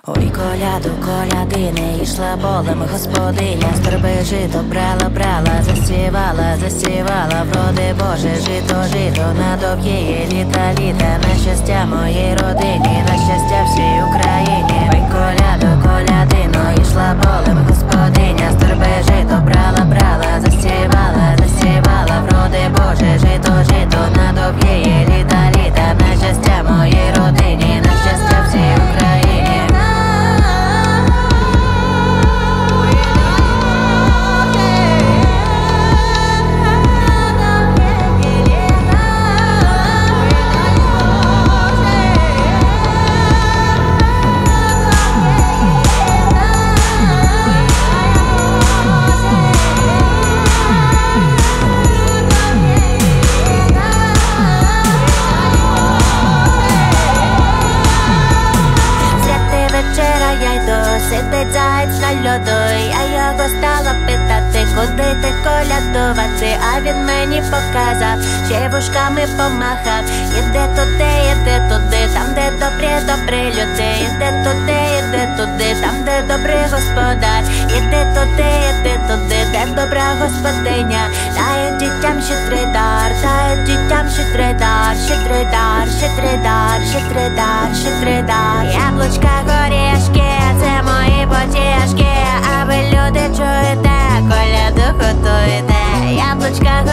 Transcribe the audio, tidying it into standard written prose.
Ой, коляду, колядини, йшла полем господиня, з торби жито брала, засівала, вроди Боже, жито, на довгії літа, на щастя моїй родині, на щастя всій Україні. Ой, коляду, колядино, йшла полем господиня, з торби жито брала, засівала, вроди Боже, жито, на довгії літа, на щастя моїй родині, на щастя всій Україні. Сидить заєць на льоду, я його стала питати, куди ти колядувати, а він мені показав, ще вушками помахав. Іди туди, там де добрі люди. Іди туди, там де добрий господар. Іди туди, де добра господиня. Дає дітям щедрий дар, дає дітям щедрий дар, щедрий дар. Яблучка, горішки, це мої потішки, а ви люди чуєте, коляду готуєте. Яблучка,